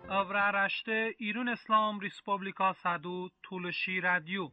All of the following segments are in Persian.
Avraaraște İrun İslam Respublika Sadu Tulshi Radio.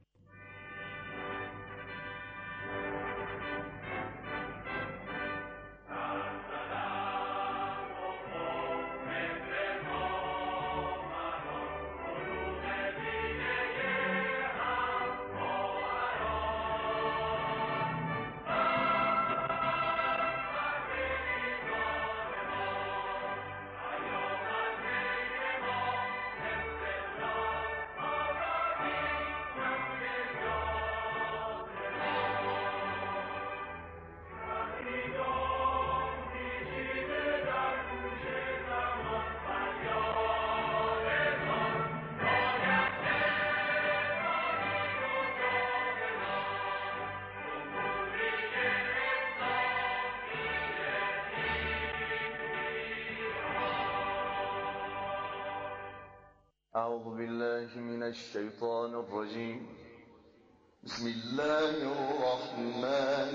أعوذ بالله من الشيطان الرجيم. بسم الله الرحمن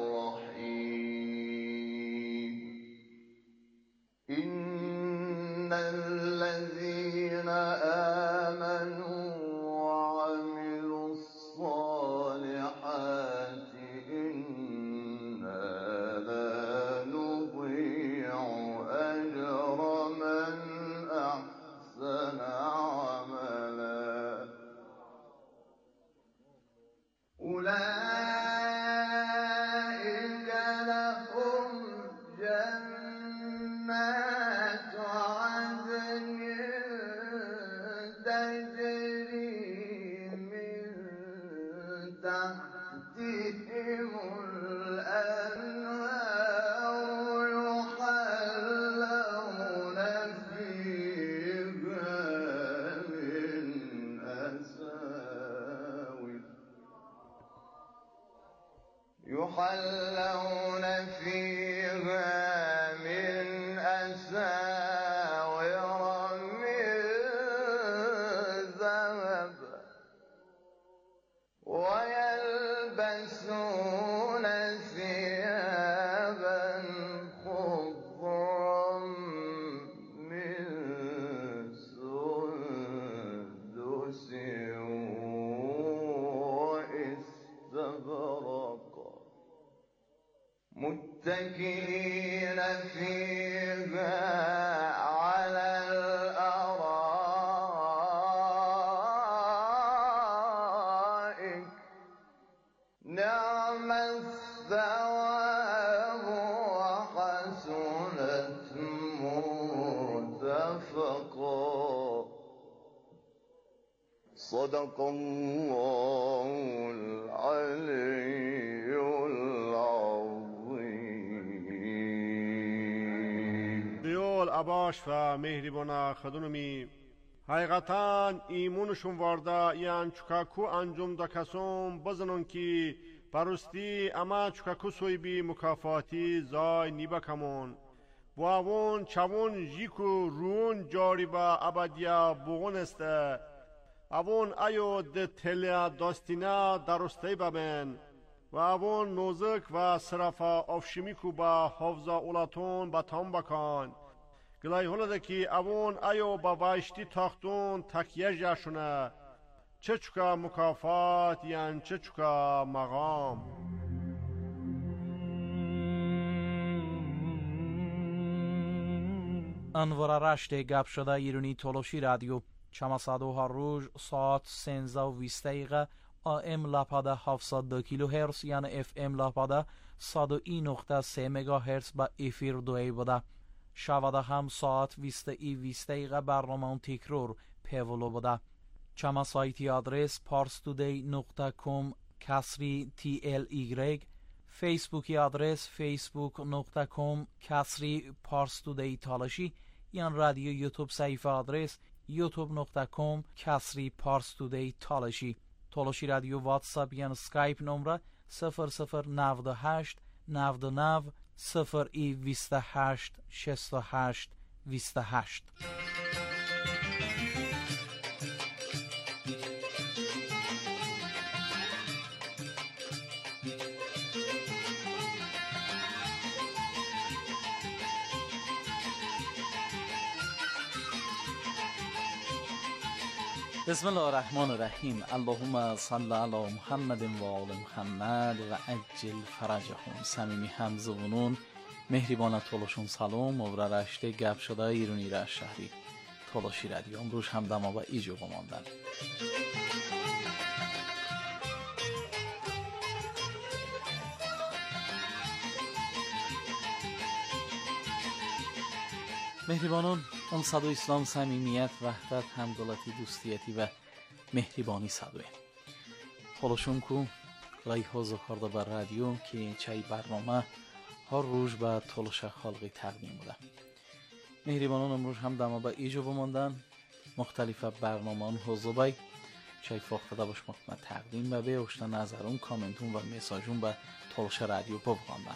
الرحيم. إن الذين آمنوا وعملوا الصالحات إنا لا نضيع أجر من أحسن عملا. أولئك لهم جنات عدن تجري من تحتهم الأنهار يحلون فيها من أساور من ذهب ويلبسون ثيابا خضرا من سندس واستبرق متكئين فيها على الأرائك نعم الثواب وحسنت مرتفقا. صدق الله العلي العظيم. اباش و مهربانا خدونمی حقیقتا ایمونشون وارده یان چکاکو انجام دا کسوم بزنون که پرستی اما چکاکو سوی بی مکافاتی زای نیبا کمون باون چوون جیکو رون جاری با ابدیا بغون استه اوون ایو ده تلیا داستینا درسته ببین و اوون نوزک و صرفا افشمیکو با حفظا اولاتون با تام بکن گلای هلده که اوون ایو با وایشتی تاختون تکیه جاشونه چه چکا مکافات یان چه چکا مقام. انوار رشت گپ شده ایرانی تولوشی رادیو چماسادو هر روز ساعت 13:20 AM لاپاده 702 کیلو هرتز یعنی FM لاپاده 101.3 مگاهرتز با افیر دوی بوده. شواده هم ساعت 20:20 برنامه تکرار پیولو بوده. چما سایتی آدرس parstoday.com کسری TLY، فیسبوکی آدرس facebook.com کسری parstoday تالاشی یان رادیو یوتیوب صفحه آدرس youtube.com کسری parstoday تالاشی. تالاشی رادیو واتساپ یان سکایپ نمره 0098 99 028 68 28. بسم الله الرحمن الرحیم. اللهم صل علی محمد و آل محمد و عجل فرجهم. صمیمی همزبونون مهربان تولشون سلام و رشته گپ شده ایرانی را شهری تولشی رادیو امروز هم دما و ایجو بماندن. مهربانان اون صدو اسلام صمیمیت وحدت همدلتی دوستیتی و مهربانی صدوه تولشون کو رای حوزه کرده بر رادیو که چای برنامه هر روز به تولش خلقی تقدیم بوده. مهربانان امروز هم دما با ایجو بماندن مختلف برنامه هم حوزه بای چای فاقده باش مطمئن تقدیم و به اشتا نظرون کامنتون و میساجون به تولش رادیو ببغاندن.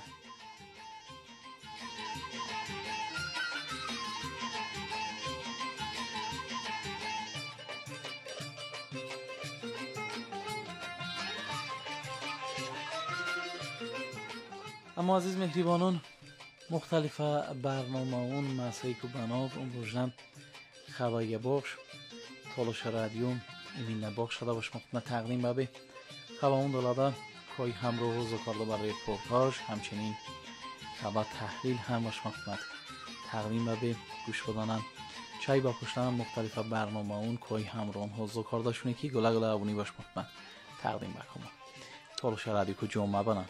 اما عزیز مهربانان مختلف برنامه اون مسایی که بناب اون روزن خبایی باش تولش رادیو ایمین نباق شده باش مطمئن تقدیم ببی خبا اون دلاده کای همراه و زکارده برای رپورتاج همچنین خبا تحلیل هم باش مطمئن تقدیم ببی گوش بدانن چای با پشتن مختلف برنامه اون کای همراه و زکارده شونه که گله گله ابونی باش مطمئن تقدیم بکنم تولش رادیو که جمعه بنن.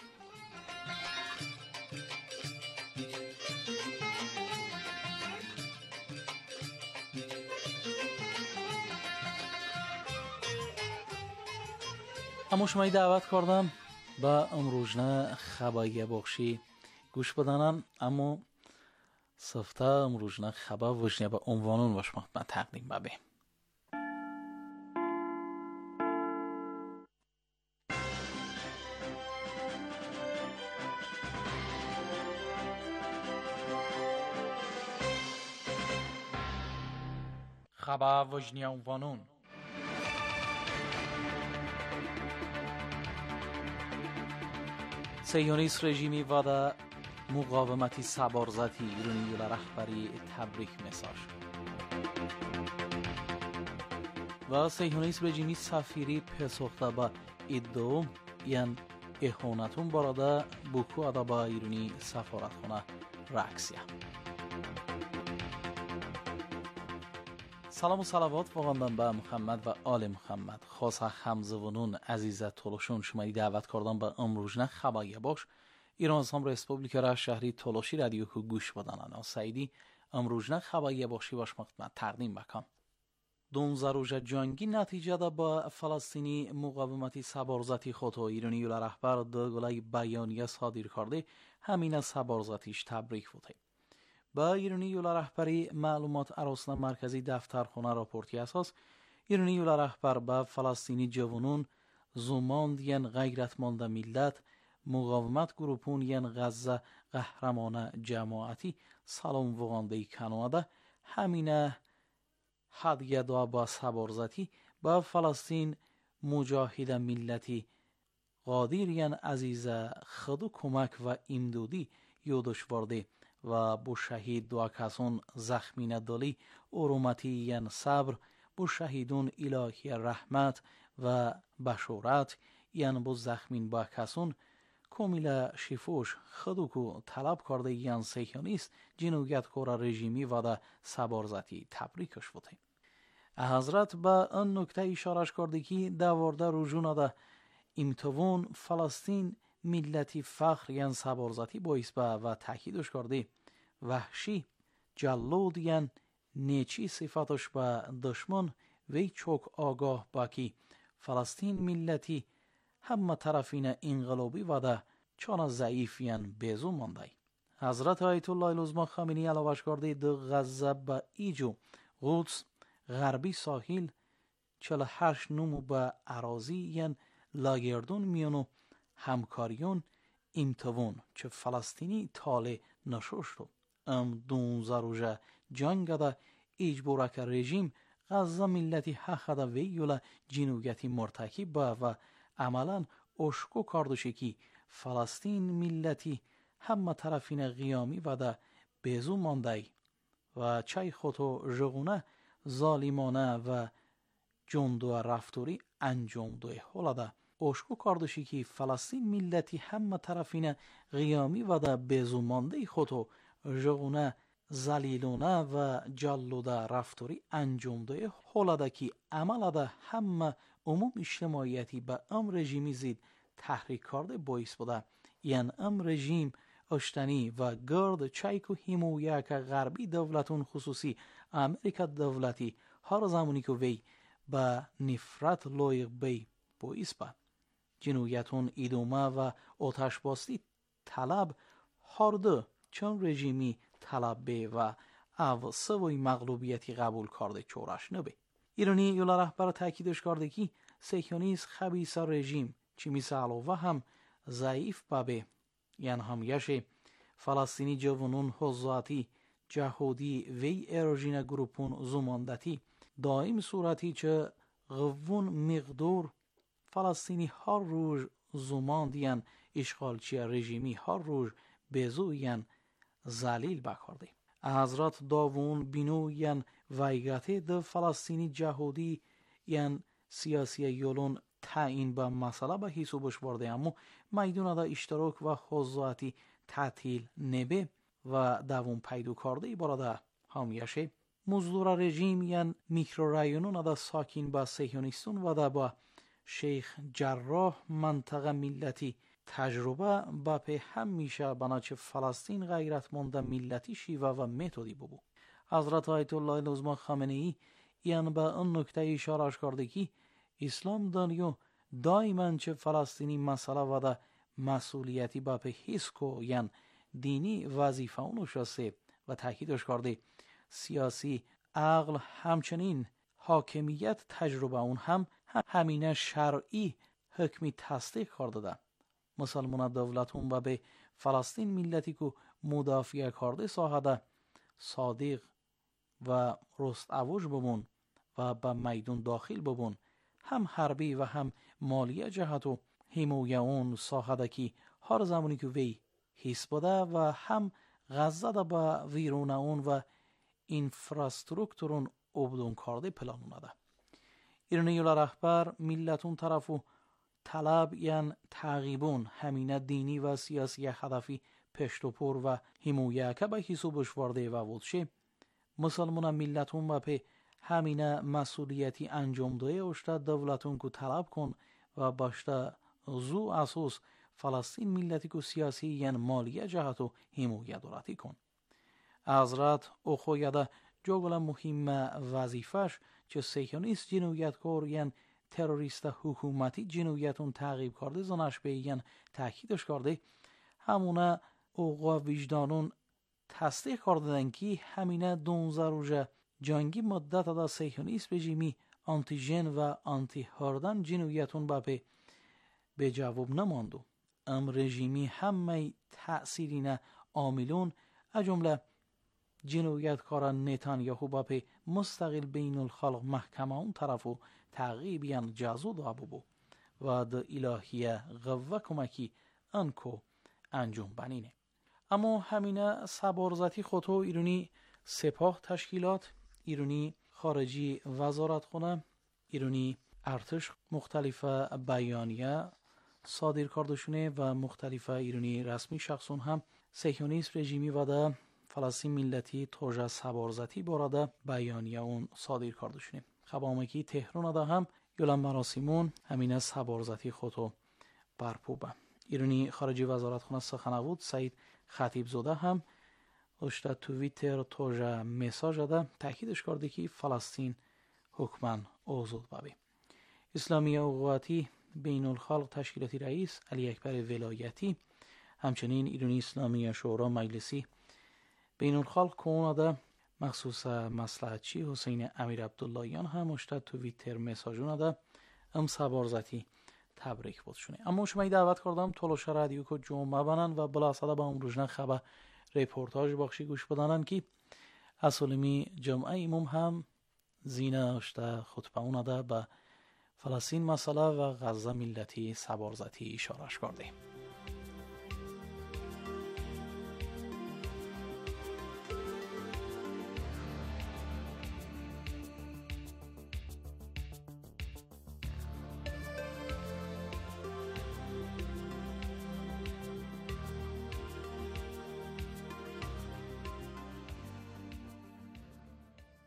اما شمایی دعوت کردم با امروزنه خبایی بخشی گوش بدانم اما صفته امروزنه خبا وجنه با عنوانون باش مطمئن تقدیم ببی. خبا وجنه عنوانون صهیونیست رژیمی و مقاومتی سبارزتی ایرانی رهبری تبریک مساج و صهیونیست رژیمی سفیری پسخته با ادعا یان اهانتون براده بوکو ادا با ایرانی سفارتخانه رکسیه. سلام و صلوات واقعاً به محمد و آل محمد. خاصه همزبانون عزیز تولشون شمایی دعوت کردن به امروزنه خبایی باش ایران اسلام ریسپوبلیک را شهری تولشی رادیو که گوش بدانن سعیدی امروزنه خبایی باشی باش مقدمت تقدیم بکن. 12 روز جنگی نتیجه دا با فلسطینی مقاومتی سبارزتی خود و ایرانی و رهبر دو گلای بیانیه صادر کرده همین سبارزتیش تبریک بوده. با ایرانی و رهبری معلومات ارسنه مرکزی دفترخانه راپورتی اساس ایرانی و رهبر با فلسطینی جوانون زوماند ین غیرتمند ملت مقاومت گروپون ین غزه قهرمانه جماعتی سلام وغانده کنواده همینه هدیه دا با سبارزتی با فلسطین مجاهد ملتی قادر ین عزیز خدو کمک و امدادی یادش ورده و بو شهید دو کسان زخمی ندالی ارومتی ین صبر بو شهیدون الهی رحمت و بشورت ین بو زخمین با کسان کامل شفوش خدوکو طلب کرده ین صهیونیست جنویت کور رژیمی و دا سبارزتی تبریکش بوده. حضرت با ان نکته اشارش کرده که دوارده روزونه دا امتوان فلسطین ملتی فخر ین سبارزتی باعث با و تاکیدش کرده وحشی جلود ین نیچی صفتش با دشمن وی چوک آگاه باکی فلسطین ملتی همه طرفین انقلابی و ده چون ضعیف ین بیزو مانده. حضرت آیت الله العظما خامنه‌ای علاوه کرده دو غزه با ایجو قدس غربی ساحل 48 نمو با اراضی ین لاگردون میونو همکاریون امتوان چه فلسطینی تاله نشوش رو 12 روزه جنگ دا اجبورک رژیم غزه ملتی حق دا ویولا جنویتی مرتکب با و عملا اشکو کردوشه که فلسطین ملتی همه طرفین قیامی و دا بیزو مانده و چای خودو جغونه ظالمانه و жонду рафтори анҷомдӯи ҳолада ошкор кардаши ки Фаластин миллати ҳама тарафина ғиёмӣ вада безумондаи худро жоғуна залилона ва ҷаллуда рафтори анҷомдӯи ҳолада ки амалада ҳама умум иҷтимоиятӣ ба ам режими зид таҳрик карда боис буда, яън ам режим оштанӣ ва гирд чайку ҳимояка ғарбӣ давлатун хусусӣ Америка давлатӣ ҳар замоне ки вей ба нифрат лоиқ бей боис ба ҷиноятун идома ва оташбостӣ талаб ҳарду чун режими талаб бе ва ав савои мағлубияти қабул карда чораш набе. Ирони юла раҳбар таъкидош карда ки сеҳёнист хабиса режим чӣ мисл алова ҳам заиф бабе яън ҳамяше фаластини ҷавонун ҳозоатӣ ҷаҳодӣ вей эрожина группун зумондатӣ доим сурати ча ғиввун миқдор фаластини ҳар рӯж зумонд яън ишғолчия режими ҳар рӯж безу яън залил бакарде. ҳазрат довун бино яън вайгате да фаластини ҷаҳодӣ яън сиёсия ёлон таъин ба масъала ба ҳисобаш барде, аммо майдонада иштирок ва ҳозоати таътил небе ва давом пайдо карда иборада ҳамяше муздура режим яън микрорайононада сокин ба сеҳёнистон вада ба шейх ҷарроҳ мантақа миллати таҷруба ба пе ҳамиша ба начи Фаластин ғайратмонда миллати шива ва методи бубу. ҳазрат оятуллоҳи узмо хаменеӣ яън ба он нукта ишораш карда ки ислом дунё доиман ча фаластини масъала вада масъулияти ба пе ҳис ко яън динӣ вазифаону шасе ва таъкидош карда сиёсӣ ақл ҳамчунин ҳокимият таҷруба он ҳам ҳамина шаръӣ ҳукми тасдиқ кардада мусалмона давлатун ба бе Фаластин миллати ку мудафиа карда соҳада содиқ ва роставуж бубун ва ба майдон дохил бубун ҳам ҳарбӣ ва ҳам молия ҷаҳату ҳимоя он соҳада ки ҳар замоне ки вей ҳис буда ва ҳам ғаззада ба вирона он ва инфраструктурун убдун карда планонада. ирони юла раҳбар миллатун тарафу талаб яън тағибун ҳамина динӣ ва сиёсия ҳадафи пештупур ва ҳимояка ба ҳисобаш варда ва вудше мусалмона миллатун ба пе ҳамина масъулияти анҷомдоӣ ошта давлатун ку талаб кун ва башта зу асос Фаластин миллати ку сиёсӣ яън молия ҷаҳату ҳимоя доратӣ кун. ҳазрат охояда ҷогула муҳимма вазифаш ча сеҳёнист ҷинояткор яън террориста ҳукуматӣ ҷиноятун тағиб карда зонаш бе яън таъкидош карда ҳамуна оғо виҷдонун тасдиқ карданд ки ҳамина 12 рӯжа ҷанги муддатада сеҳёнист режими антижен ва антиҳордан ҷиноятун ба пе беҷавоб намонду ам режими ҳамаи таъсирина омилун аз ҷумла ҷинояткора Нетаньяҳу ба пе мустақил бейнулхалқ маҳкама он тарафу тағиб яън ҷазо доа бубу ва да илоҳия ғавва кӯмакӣ ан ку анҷом банине. аммо ҳамина саборзати худро ирони сепоҳ ташкилот, ирони хориҷӣ вазоратхона, ирони артиш мухталифа баёния содир кардашуне ва мухталифа ирони расми шахсон ҳам сеҳёнист режими вада Фаластин миллати тожа саборзати борада баёния он содир кардашуне. хабамаки Теҳронада ҳам ёла маросимон ҳамина саборзати худро барпо ба. ирони хориҷӣ вазоратхона суханавуд Саид Хатибзода ҳам ошта Твиттер тожа месажада таъкидош карда ки Фаластин ҳукман озод бабе. исломия уғуввати бейнулхалқ ташкилоти раис Али Акбари вилоятӣ ҳамчунин ирони исломия шӯро маҷлиси бейнулхалқ кунада махсуса маслиҳатчӣ ҳусейни Амир Абдуллоиён ҳам ошта Твиттер месажонада ам саборзати табрик будшуне. аммо шумаи даъват кардам толоша радио ку ҷом мабананд ва биласада ба умрӯжна хаба репортаж бахши гӯш будананд ки асолими ҷамъаи имом ҳам зина ошта хутбаонада ба Фаластин масъала ва ғазза миллати саборзати ишораш карде.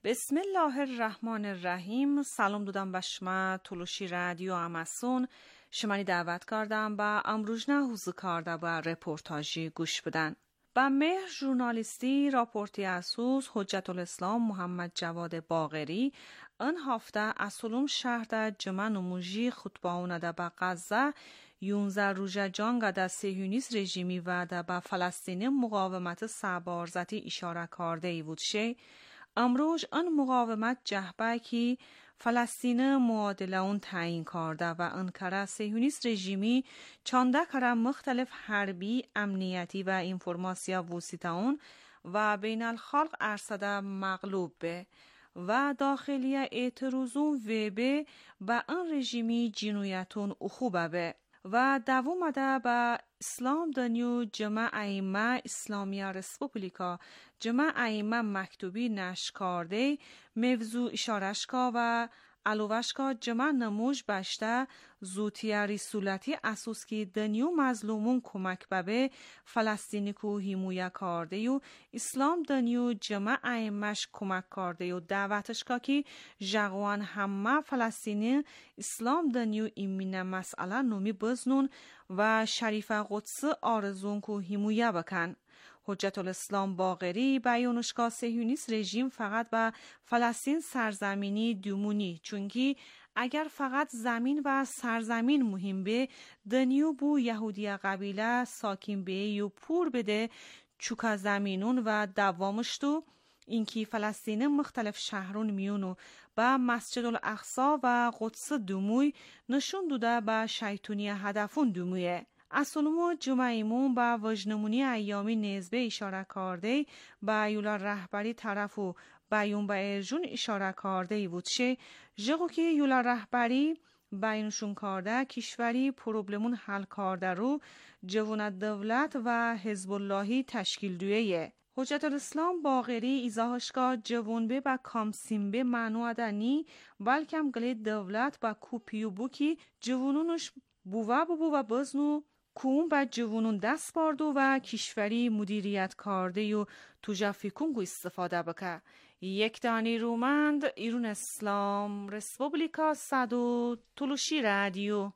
بسم الله الرحمن الرحیم. سلام دادم به شما تلوشی رادیو اماسون. شمانی دعوت کردم با امروزنا حوزه کرده با رپورتاجی گوش بدن. با مهر ژورنالیستی راپورتی اسوس حجت الاسلام محمد جواد باقری این هفته اصولم شهر در جمع نموژی خطبه اونده با غزه 11 روزه جنگ در صهیونیست رژیمی و در با فلسطین مقاومت سربارزتی اشاره کرده ای بود شه. امروز آن مقاومت جهبه که فلسطین معادله اون تعیین کرده و انکره صهیونیست رژیمی چانده کره مختلف حربی، امنیتی و اینفورماسیا وسیطه اون و بین الخلق ارصده مغلوب به و داخلیه اعتراضون و به آن رژیمی جنویتون اخوبه به و دوامده به اسلام دنیو جمع ائمه اسلامیه رسپوبلیکا جمع ائمه مکتوبی نشکارده موضوع اشارشکا و علوشکا جمع نموش بشته زوتیه رسولتی اساس که دنیو مظلومون کمک به فلسطینی کو حمایه کرده و اسلام دنیو جمع ائمهش کمک کرده و دعوتش که جوان همه فلسطینی اسلام دنیو ایمینه مسئله نومی بزنون و شریف قدس آرزون کو حمایه بکن. حجت الاسلام باقری بیانشگاه صهیونیست رژیم فقط به فلسطین سرزمینی دومونی چونکی اگر فقط زمین و سرزمین مهم به دنیو بو یهودی قبیله ساکن به یو پور بده چوکا زمینون و دوامشتو اینکی فلسطین مختلف شهرون میونو با مسجد الاقصی و قدس دوموی نشون داده به شیطونی هدفون دومویه. اصولمو جمعیمون با وجنمونی ایامی نزبه اشاره کرده با یولا رهبری طرف و بیون با ارجون اشاره کرده ای بود شه جگو که یولا رهبری بیانشون کرده کشوری پروبلمون حل کرده رو جوان دولت و حزب اللهی تشکیل دویه. حجت الاسلام باقری ایزاهشگاه جوانبه با کامسیمبه معنو دنی بلکم گلی دولت با کوپیو بو که جوانونش بووا بزنو کوم با جوانون دست باردو و کشوری مدیریت کرده و تو جفیکونگو استفاده بکه. یک دانی رومند ایرون اسلام رسپوبلیکا صدو تلوشی رادیو.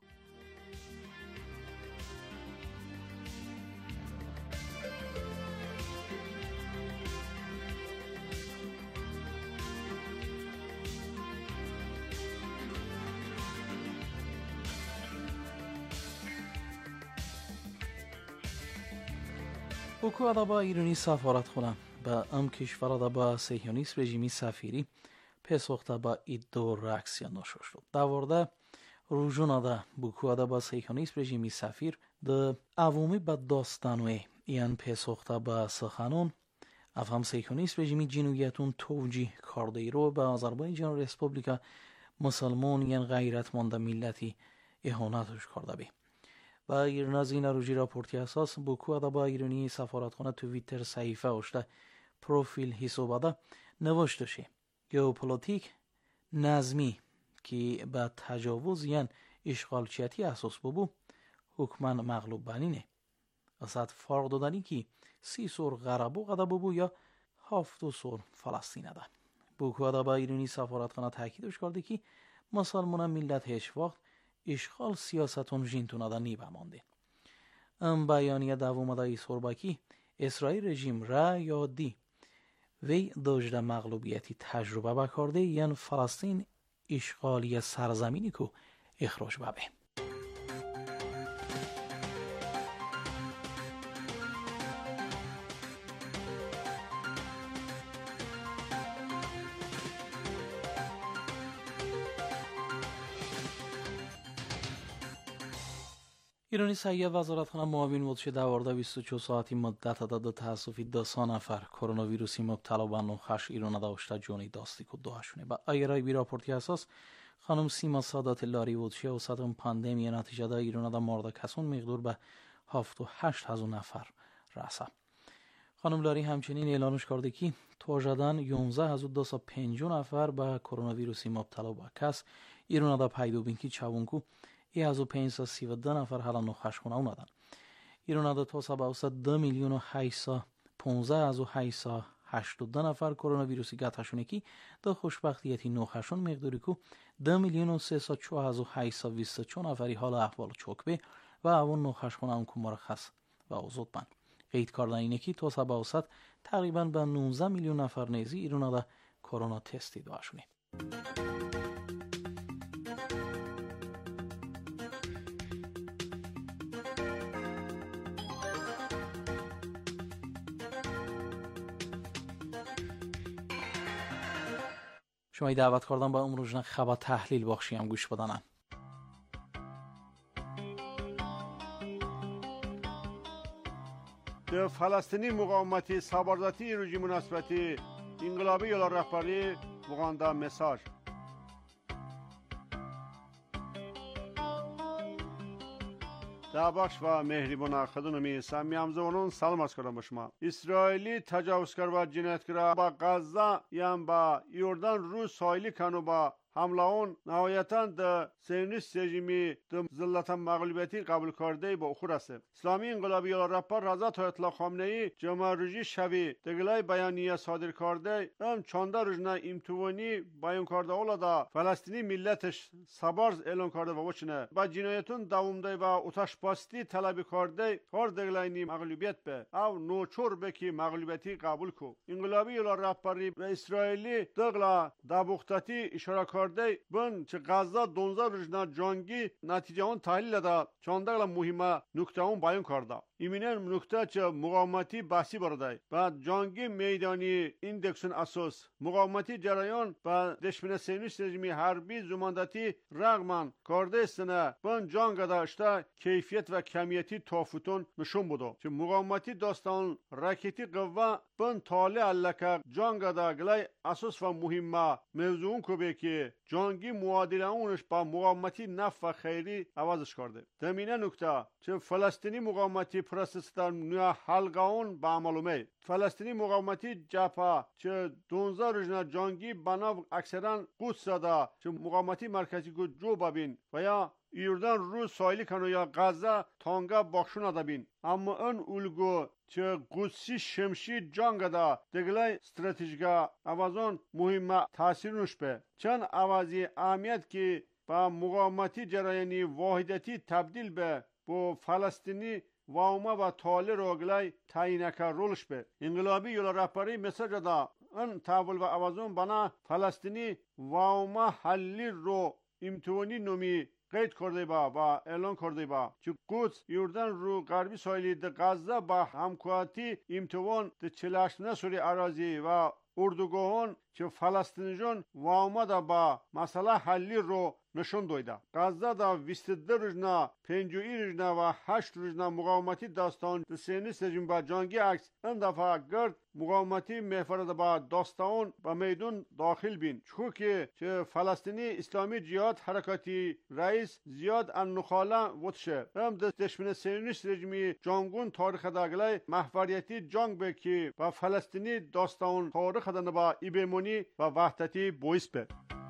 بوکو ادبا ایرانی سفارت خونم با ام کشور ادبا صهیونیست رژیمی سفیری پسوخته با ایدو رکسیا نشو شد. دوارده روژون ادا بوکو ادبا صهیونیست رژیمی سفیر ده عوومی با داستانوی ایان پسوخته با سخنون افهم صهیونیست رژیمی جنویتون توجیه کرده ای رو به آذربایجان رسپوبلیکا مسلمان یان غیرتمند ملتی اهانتش کرده بی. و ایران از این روزی راپورتی اساس بوکو ادبا ایرانی سفارتخانه توییتر صحیفه اشته پروفیل حساباده نوشته شه گئوپلیتیک نظمی که به تجاوز یان اشغالچیتی اساس ببو حکمان مغلوب بنینه اصد فرق دادنی که 30 سور غربو قده ببو یا 7 سور فلسطین ده. بوکو ادبا ایرانی سفارتخانه تاکیدش کرده که مسلمان ملت هیچ وقت اشغال سیاستون جینتون آده نیبه مانده. ام بیانیه دوام ده ایسور باکی اسرائیل رژیم را یا دی وی داشته مغلوبیتی تجربه بکرده یعن فلسطین اشغالی سرزمینی که اخراج ببه. ایرانی سایه وزارتخانه معاون مدشه دوارده 24 ساعتی مدت داده تاسفی 2 نفر کرونا ویروسی مبتلا به نخش ایران داشته جونی داستی که دوهشونه. با ایرای بی راپورتی اساس خانم سیما سادات لاری ودشه و سطح پاندمی نتیجه دا ایران دا مورد کسون مقدور به 7,000 نفر رسه. خانم لاری همچنین اعلانش کرده که توجدن 11,250 نفر به کرونا ویروسی مبتلا به کس ایران دا پیدا بین که چاونکو 1,532 نفر حالا نخش خونه اومدن. ایران دا تا سبا اوسط 2,815,800 82 نفر کرونا ویروسی گاتاشونه کی دا خوشبختیتی نوخشون مقداری کو 2,304,824 نفری حال احوال چوکبه و اون نوخشون هم که مرخص و اوزود بند. قید کردن اینه که تا سبا اوسط تقریبا به 19 میلیون نفر نیزی ایران دا کرونا تستی دواشونه. شما دعوت کردن با امروزنا خبر تحلیل بخشی هم گوش بدانن. در فلسطینی مقاومتی سابرداتی روزی مناسبتی انقلابی یلا رهبری بغانده مساج. در بخش و مهربان خدمت سمیامزونون سلام عرض کردم به شما. اسرائیلی تجاوزکار و جنایتکار با غزه یان با یوردان رو ساحلی کنو با حمله اون نهایتاً در سیونیست رژیمی در ذلت مغلوبیتی قبول کرده با اخور است. اسلامی انقلابی یلا رهبر رضا طایف‌الله خامنه‌ای جمعه روزی شبی دگلای بیانیه صادر کرده هم چانده روزنا امتوانی بیان کرده اولادا فلسطینی ملتش سبارز اعلان کرده و وچنه با جنایتون دوامده و اتش پاستی طلب کرده هر دگلای مغلوبیت به او نوچور به کی مغلوبیتی قبول کو. انقلابی یلا رهبری و اسرائیلی دگلا دبوختتی اشاره کرده بن چه غزه 12 روزنا جنگی نتیجه اون تحلیل دا چاندگلا مهمه نکته اون بیان کرده. ایمینن نکته چه مقاومتی بحثی برده بعد جنگی میدانی ایندکسون اساس مقاومتی جریان با دشمن سیونیست رژیمی حربی زماندتی رغم کرده استنه بن جنگ داشته کیفیت و کمیتی تفاوتون نشون بوده چه مقاومتی داستان راکتی قوه بن طالع علکه جنگ دا گلای اساس و مهمه موضوع کو که جنگی معادله اونش با مقاومتی نفع و خیری عوضش کرده. دمینه نکته چه فلسطینی مقاومتی پروسستان نیا حلقاون با معلومه فلسطینی مقاومتی جبهه چه 12 روزنا جنگی بنا اکثرا قدس دا چه مقاومتی مرکزی کو جو ببین و یا ایردان رو ساحلی کنو یا غزه تانگا بخشون دبین اما اون الگو چه قدسی شمشی جنگ دا دگلای استراتژیکا اوازون مهمه تاثیرش به چند اوازی اهمیت که با مقاومتی جریانی واحدتی تبدیل به با فلسطینی واوما و طالع روگلای تعیینکه رولش به انقلابی یلا رهبری مساج دا ان تحول و اوازون بنا فلسطینی واوما حلی رو امتوانی نومی قید کرده با و اعلان کرده با که قدس یوردان رو غربی ساحلی د غزه با همکاتی امتوان د 48 نسوری اراضی و اردوگاهان که فلسطینیان واومده با مسئله حلی رو نشون دویده. غزه دا 22 روزنا 5 روزنا و 8 روزنا مقاومتی داستان د سیونیست رژیم با جنگی عکس این دفعه گرد مقاومتی محفرده با داستان با میدون داخل بین چه فلسطینی اسلامی جهاد حرکاتی رئیس زیاد النخاله وطشه هم دشمن سیونیست رژیمی جنگون تاریخ داگلای محوریتی جنگ به که با فلسطینی داستان تاریخ دانه با ایبمونی و وحدتی بویس به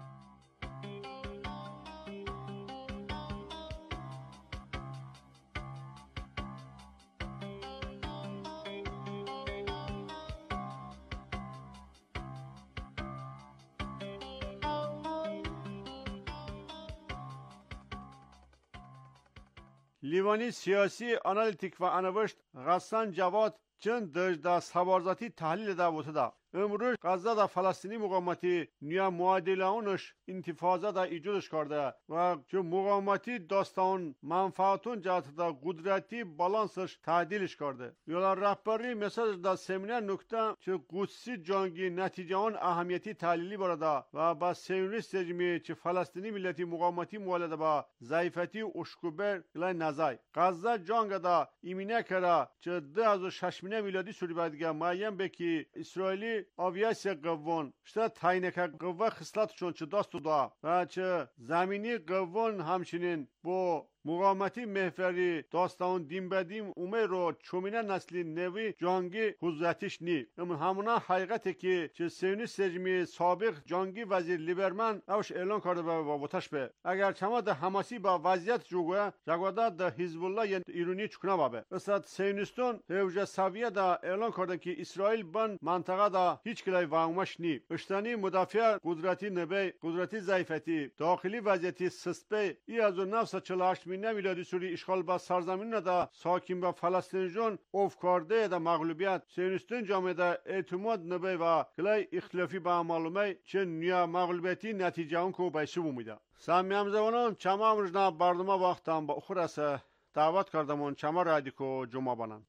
لیوانی سیاسی آنالیتیک و انوشت غسان جواد چند دجدا سوارزاتی تحلیل دا بوده دا امروز غزه دا فلسطینی مقاومتی نیا معادله اونش انتفاضه دا ایجادش کرده و چه مقاومتی داستان منفعتون جهت دا قدرتی بالانسش تعدیلش کرده یلا رهبری مساج دا سمینر نکته چه قدسی جنگی نتیجه اون اهمیتی تحلیلی برده و با سیونیست رژیمی چه فلسطینی ملتی مقاومتی مولده با ضعیفتی اشکوبر گلای نزای غزه جنگ دا ایمینه کرده چه 2006 میلادی سوری بعدگه معین بکی اسرائیلی آویاسیا قوون شتا تاینکه قوه خصلت چون چه داستو دا و چه زمینی قوون همچنین با مقاومتی محفری داستان دیم بدیم اومه رو چومینه نسلی نوی جانگی حضرتش نی. اما همونا حقیقته که چه سیونیست رژیم سابق جانگی وزیر لیبرمن اوش اعلان کرده به وابطش به اگر چما ده حماسی با وضعیت جوگوه جگوده ده حزب الله یا ایرانی چکنه بابه استاد سیونیستون هوجه سویه ده اعلان کرده که اسرائیل بن منطقه ده هیچ کلای واومش نی. اشتانی مدافع قدرتی نبی قدرتی ضعیفتی داخلی وضعیتی سسپی ای از 948 میلیارد سوری اشغال با سرزمین ده ساکن با فلسطین جون افکارده ده مغلوبیت سیونیستون جامعه ده اعتماد نبی و کلای اختلافی با معلومه چه نیا مغلوبیتی نتیجه اون کو بایسو میده. سامیام زبانان چما امروزنا برنامه وقتم با اخرس دعوت کردمون چما رادیو جمعه بانن.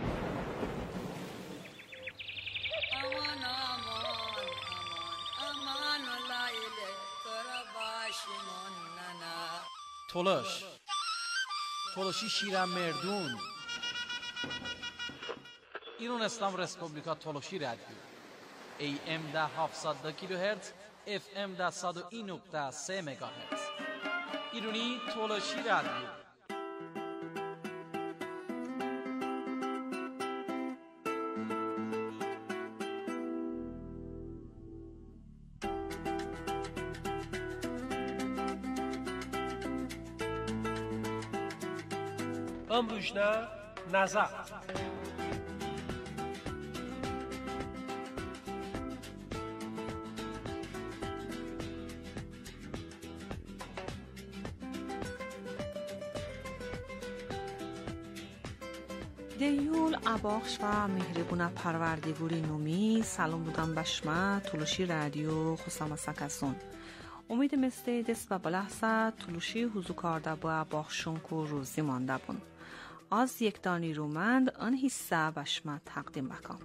تولشی شیرم مردون ایران اسلام رسپوبلیکا تولشی رادیو AM ده 700 کیلوهرتز FM ده 101.3 مگاهرتز ایرانی تولشی رادیو. امروزنا نظر دیول اباخش و مهربون پروردگاری نومی سلام بودم بشما تولشی رادیو خسام سکسون امید مثل دست و بلحظه تولشی حضور کرده با اباخشون که روزی مانده بون از یک دانی رومند آن حصه بشما تقدیم بکن.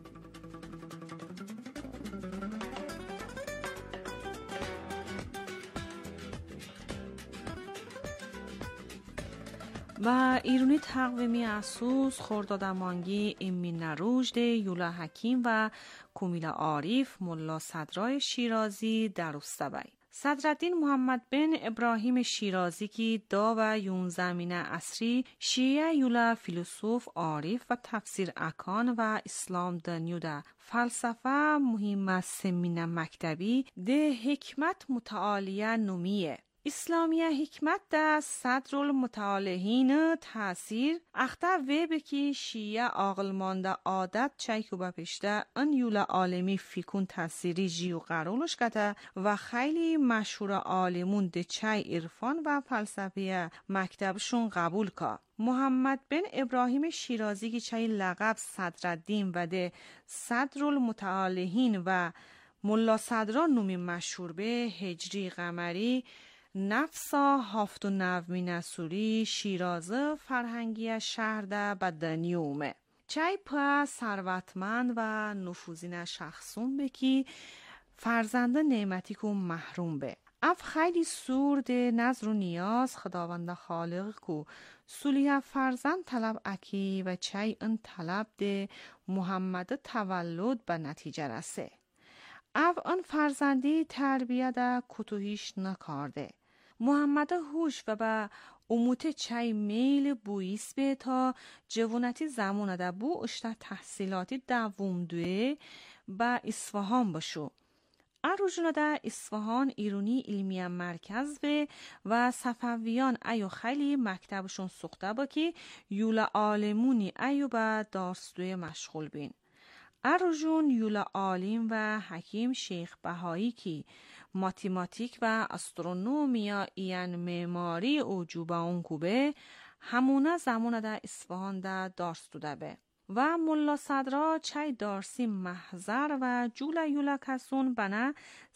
و ایرونی تقویمی اسوس خردادمانگی امی نروژد یولا حکیم و کومیلا عارف ملا صدرای شیرازی در استبای صدرالدین محمد بن ابراهیم شیرازی کی دا و یون زمینه اصری شیعه یولا فیلسوف عارف و تفسیر اکان و اسلام دنیو ده فلسفه مهم سمینه مکتبی ده حکمت متعالیه نومیه اسلامیه حکمت ده صدرالمتعالهین تاثیر اخته وی بکی شیعه عاقل مانده عادت چایکو بپشته ان یولا عالمی فیکون تاثیری جیو قرولش کده و خیلی مشهور عالمون ده چای عرفان و فلسفه مکتبشون قبول که محمد بن ابراهیم شیرازی که چای لقب صدرالدین و ده صدرالمتعالهین و ملا صدران نومی مشهور به هجری قمری نفسا 79 نسوری شیرازه فرهنگی شهرده بدنیومه چای پا ثروتمند و نفوذین شخصون بکی فرزنده نعمتی که محروم به اف خیلی سورد نظر و نیاز خداوند خالق کو سولیه فرزند طلب اکی و چای ان طلب ده محمد تولد به نتیجه رسه او آن فرزندی تربیه ده کتوهیش نکارده محمد هوش و با اموت چای میل بویس به تا جوانتی زمانه ده بو اشته تحصیلاتی دوم دوه با اصفهان بشو اروجونه ده اصفهان ایرانی علمی مرکز و صفویان ایو خیلی مکتبشون سخته با که یولا عالمونی ایو با دارستوی مشغول بین اروجون یولا عالم و حکیم شیخ بهایی کی ماتماتیک و استرونومیا این معماری او جوبا اون کوبه همونه زمانه ده اصفهان ده دارستوده به و ملا صدرا چای دارسی محضر و جولا یولا کسون بنا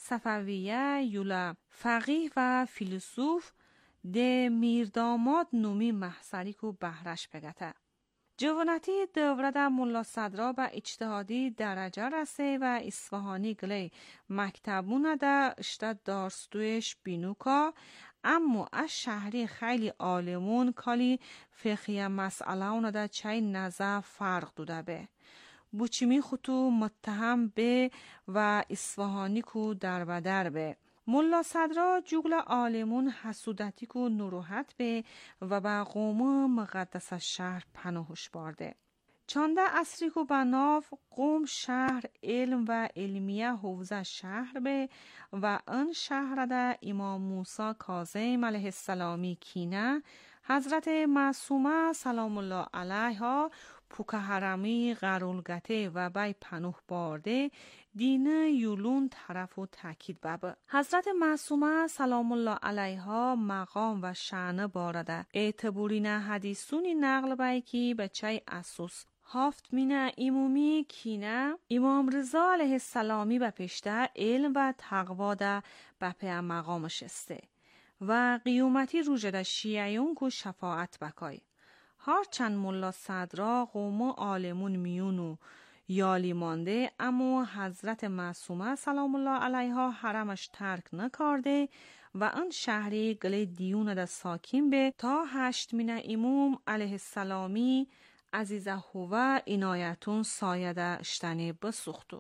صفویه یولا فقیه و فیلسوف ده میرداماد نومی محصری کو بهرش بگته جوانتی دوره ده ملا صدرا به اجتهادی درجه رسه و اصفهانی گلی مکتبونه ده اشته دارستویش بینوکا اما از شهری خیلی عالمون کالی فقهی مسئله اونه ده چای نظر فرق دوده به بوچیمی خطو متهم به و اصفهانی کو در بدر به ملا صدرا جوگل آلمون حسودتی کو نروحت به و با قوم مقدس شهر پناهش بارده. چانده اصری کو بناف قوم شهر علم و علمیه حوزه شهر به و ان شهر ده امام موسی کاظم علیه السلامی کینه حضرت معصومه سلام الله علیها پوکه حرمی غرولگته و بای پنوه بارده دینه یولون طرف و تاکید بابه. حضرت معصومه سلام الله علیها مقام و شأن بارده اعتبورین حدیثونی نقل بای کی به چای اسوس هافت مینه ایمومی کینه امام رضا علیه السلامی به پشته علم و تقوا ده بپه مقامش استه و قیومتی روژده شیعیون کو شفاعت بکای. هرچند ملا صدرا قوم آلمون میونو یالی مانده اما حضرت معصومه سلام الله علیها حرمش ترک نکارده و آن شهری گله دیون ده ساکین به تا 8 مینه امام علیه السلامی عزیزه هو عنایتون سایده اشتنی بسوختو.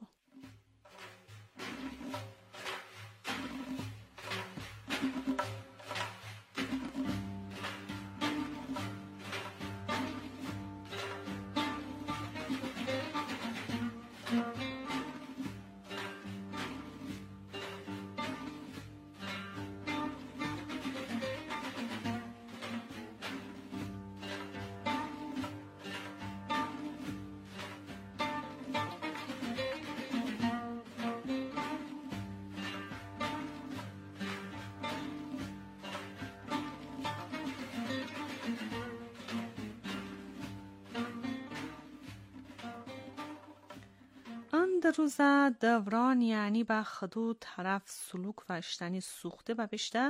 در روزه دوران یعنی به خدو طرف سلوک و اشتنی سوخته و بشته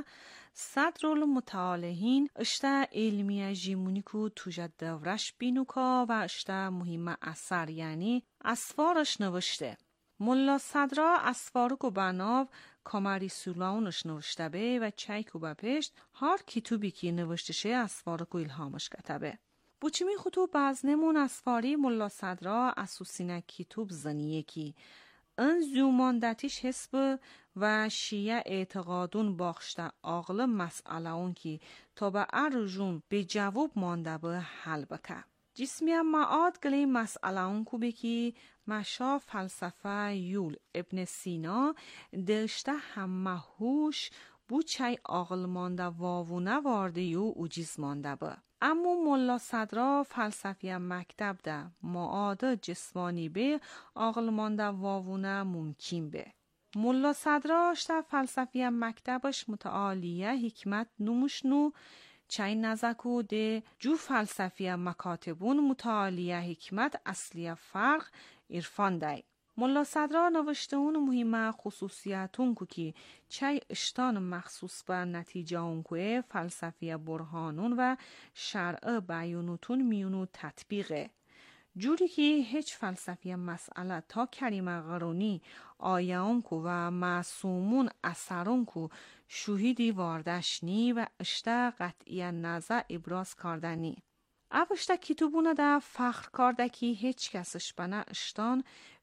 صدرالمتعالین اشته علمیه جیمونیکو توجه دورش بینوکا و اشته مهم اثر یعنی اسفارش نوشته. ملا صدرا اسفارکو بناو کامری سولانش نوشته به و چایکو بپشت هر کتوبی که نوشته شه اسفارکو الهامش کتبه. بوچمی خطو بازنمون اسفاری ملا صدرا اسوسینه کتوب زنیه کی ان زوماندتیش حسب و شیعه اعتقادون باخشته آغل مسئله اون کی تا به ارجون به جواب مانده به حل بکه. جسمی معاد گلی مسئله اون کو بکی مشا فلسفه یول ابن سینا دشته همه هوش بو چای آغل مانده واوونه وارده یو اوجیز مانده به. اما ملا صدرا فلسفی مکتب ده معاد جسمانی به آغل مانده واوونه ممکن به. ملا صدرا اشته فلسفی مکتبش متعالیه حکمت نموشنو چای نزکو ده جو فلسفی مکاتبون متعالیه حکمت اصلی فرق عرفان ده. ملا صدرا نوشته اون مهمه خصوصیتون کو که چای اشتان مخصوص به نتیجه اون کوه فلسفی برهانون و شرع بیانوتون میونو تطبیقه. جوری که هیچ فلسفی مسئله تا کریم قرونی آیه اون کو و معصومون اثرون کو شوهیدی واردش نی و اشته قطعی نظر ابراز کردنی. اوشته کتوبونه ده فخر کرده که هیچ کسش بنا اشتان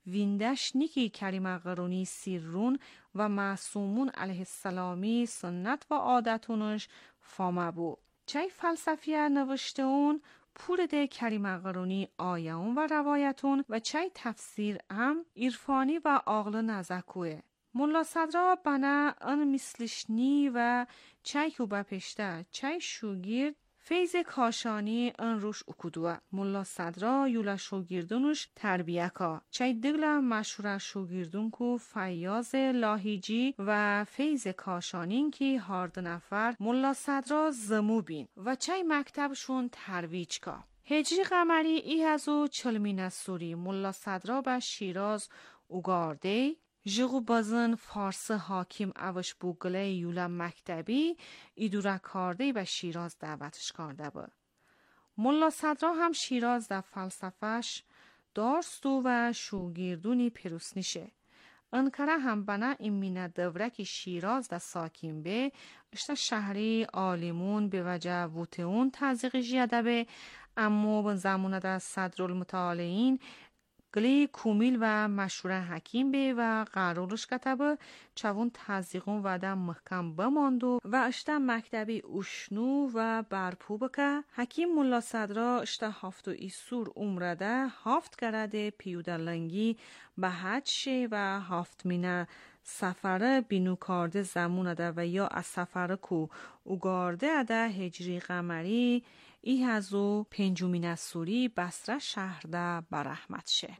ویندش نیکی کریم قرونی سیرون و معصومون علیه السلامی سنت و عادتونش فامه بو. چای فلسفیه نوشته اون پور ده کریم قرونی آیون و روایتون و چای تفسیر هم عرفانی و عقل نزکوه. ملا صدرا بنا ان مثلش نی و چای کو بپشته چای شوگیرد فیض کاشانی ان روش اکودوه. ملا صدرا یولا شوگیردونش تربیه کا. چای دگل مشهور شوگیردون کو فیاض لاهیجی و فیض کاشانین کی هارد نفر ملا صدرا زمو بین و چای مکتبشون ترویج کا. هجری قمری ای هزو چلمین سوری ملا صدرا به شیراز اوگارده جغو بازن فارس حاکم اوش بوگله یولا مکتبی ایدوره کارده و شیراز دعوتش کرده با. ملا صدرا هم شیراز در فلسفهش دارستو و شوگیردونی پیروسنیشه. انکره هم بنا ایمینه دورکی شیراز در ساکین به اشتا شهری آلیمون به وجه ووتهون تزیقی جیده به اما به زمانه در صدرالمتعالین گلی کومیل و مشوره حکیم به و قرارش کتبه چون تزیقون وده محکم بماندو و اشته مکتبی اوشنو و برپو بکه حکیم ملا صدرا اشته هفتو ایسور عمرده هفت کرده پیوده لنگی به حج شه و هفت مینه سفره بینو کارده زمونه ده و یا از سفره کو اوگارده ده هجری قمری ای هزو پنجومین سوری بسره شهر ده برحمت شه.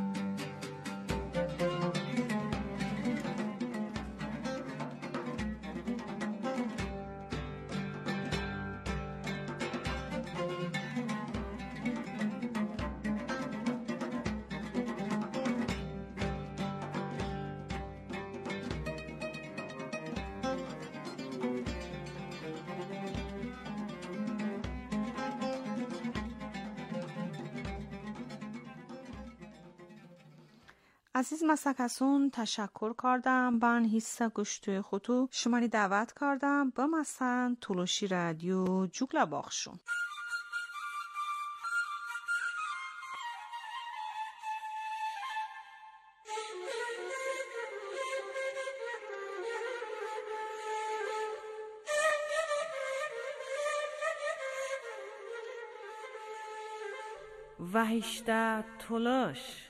عزیز مسکسون تشکر کردم بان حصه گشت خودو شماری دعوت کردم با مثلا تولوشی رادیو جوگلا باخشون وحشته تولوش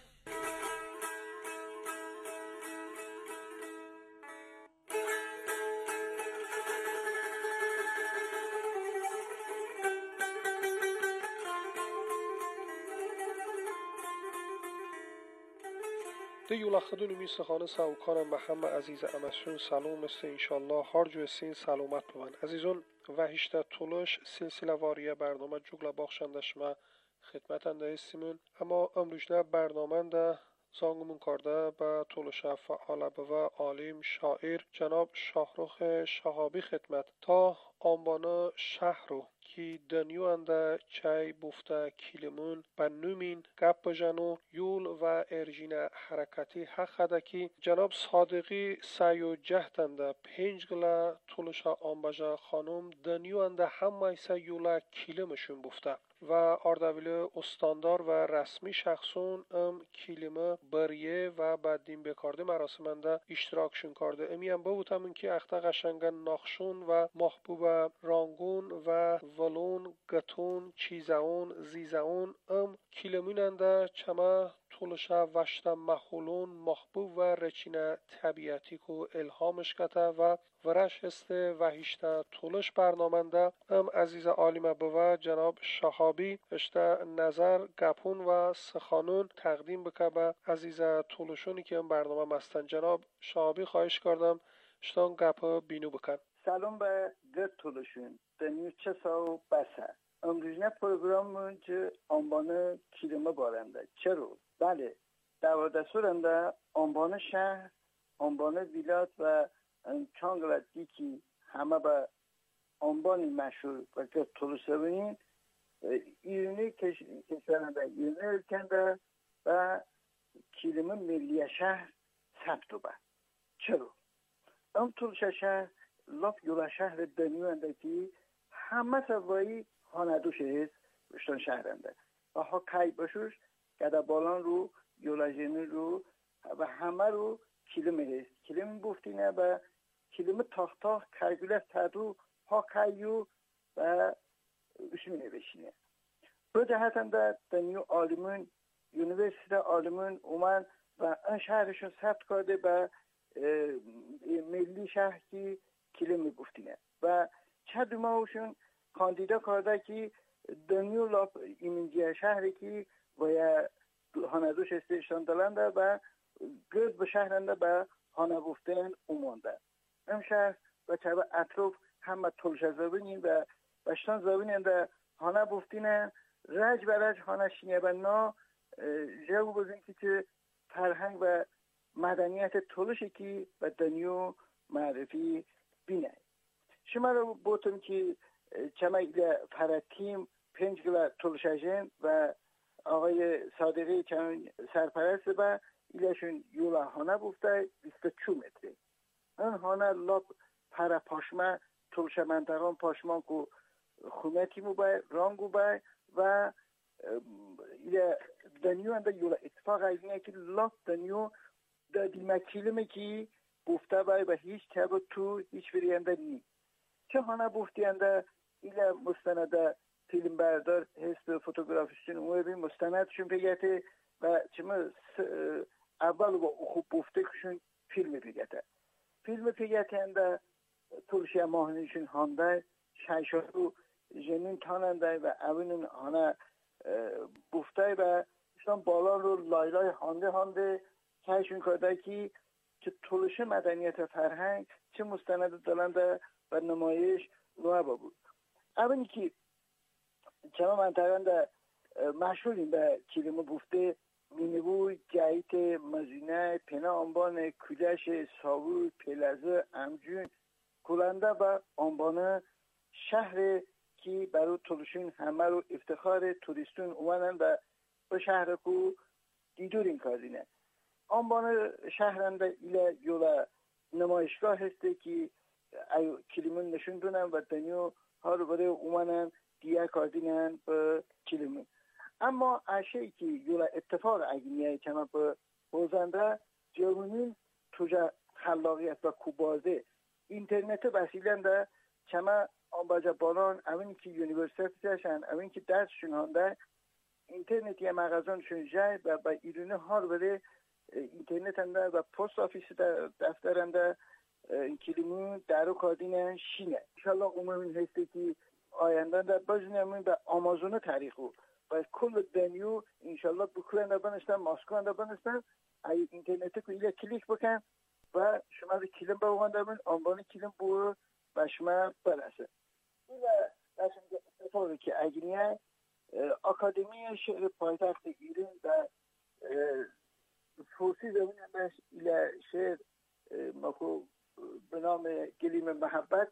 ده یولخدون میسخانه سوکانم به همه عزیز امسون سلام است انشالله هر جو سین سلامت بوان عزیزون وحشته طولش سلسله واریه برنامه جوگلا باخشندش ما خدمتنده استیمون اما امروزنه برنامه ده زانگمون کرده به طولش فعالبه و عالم شاعر جناب شاهرخ شهابی خدمت تا آنبانه شهر رو کی دنیو انده چای بفته کلمون به نومین گپ بجنو یول و ارژین حرکتی حقده کی جناب صادقی سعی و جهتنده 5 گله طولشا آنبجه خانم دنیو انده همه یوله کلمشون بفته و اردویل استاندار و رسمی شخصون کلمه بریه و بعدین بکارده مراسمنده اشتراکشون کرده امیم بودم که اخته قشنگن ناخشون و محبوب رانگون و ولون گتون چیزاون زیزاون کلمیننده چمه طولشه وشته محولون محبوب و رچینه طبیعتی که الهامش کته و ورش است وحشته طولش برنامنده عزیز عالم بوه جناب شهابی اشته نظر گپون و سخانون تقدیم بکه به عزیز طولشونی که برنامه مستن جناب شهابی خواهش کردم اشتان گپه بینو بکن سلام به گرد طولشون دنیو چه ساو بسه امروزنه پروگرامون چه آنبانه کلمه بارنده چرا؟ بله دوادسورنده آنبانه شهر آنبانه ویلات و چانگلت دیکی همه به آنبانی مشهور و که طولشه بینین ایرانی کشورنده ایرانی ارکنده و کلمه ملی شهر ثبت به چرا؟ طولشه شهر لاف یولا شهر دنیو انده که همه سوایی هاندوش هست بشتن شهرنده و ها کهی بشوش گده بالان رو یولا جنی رو و همه رو کلمه هست کلمه بفتینه و کلمه تاخ تاخ کهگوله تدو ها کهیو و اشمینه بشینه به جهتنده دنیو آلمون یونیورسیته آلمون اومن و این شهرشون ثبت کرده به ملی شهر که کلمه گفتینه و چند ماهوشون کاندیدا کرده که دنیو لاپ ایمنجی شهری که باید هاندوش استیشن دلنده و گرد به شهرنده به هانه گفتن اومانده این شهر و چه اطراف همه طولش زبینین و بشتان زبیننده هانه گفتینه رج به رج هانه شینه و نا جو بزن که فرهنگ و مدنیت طولشی که به دنیو معرفی بینه شما رو بوتم که چمه فراتیم 5 گله طولشجن و آقای صادقی چمه سرپرست با ایلشون یولا هانه بفته 24 متره این هانه لاب پر پاشمه طولشه منطقان پاشمان که خونتی مو بای رانگو بای و الى دنیو انده یولا اتفاق اینه که لاف دنیو دا دیمه کلمه که بفته بای به هیچ تبا تو هیچ برینده نی چه هانه بفتی انده الى مستنده فیلم بردار هست فوتوگرافیشون اومه مستندشون پیگته و چما اول با خوب بفته کشون فیلم پیگته انده تلشی ماهنشون هانده شایشارو جنین تاننده و اونون هانه بفته و اشتان بالا رو لایلای هانده سعیشون کرده که چه تلش مدنیت فرهنگ چه مستند دارنده و نمایش رو بود. اونی که چما منطقه مشهوریم به کلمه بفته مینبوی جایت مزینه پناه آنبان کلش ساوی پلزه امجون کلنده و آنبانه شهر که برای تلشون همه رو افتخار توریستون اومدن و به شهر کو دیدورین کردینه آنبانه شهرنده ایله یولا نمایشگاه هسته که کلمون نشون دونن و دنیو ها رو برای اومدن دیگه کردینن به کلمون اما اشیایی که یولا اتفاق اگنیه کما به بوزنده جوانین توجه خلاقیت و کوبازه اینترنت وسیلنده کما آنباجه بانان اوین که یونیورسیتی هستن اوین که درسشون هنده اینترنت یه مغازانشون جای و با ایرونه ها رو بده اینترنت هنده و پست آفیس دفتر هنده کلیمون درو کادین شینه انشالله عمومین هسته که آینده در بازنمون به آمازون تاریخو و کل دنیو انشالله بکرنده بنشتن ماسکو هنده بنشتن ای اینترنت که ایله کلیک بکن و شما به کلیم باوانده بین آنبان کلیم بو و شما برسه این اتفاقی که اگنیه اکادمی شعر پایتخت ایران در فارسی زمین همش ایله شعر مخو به نام گلیم محبت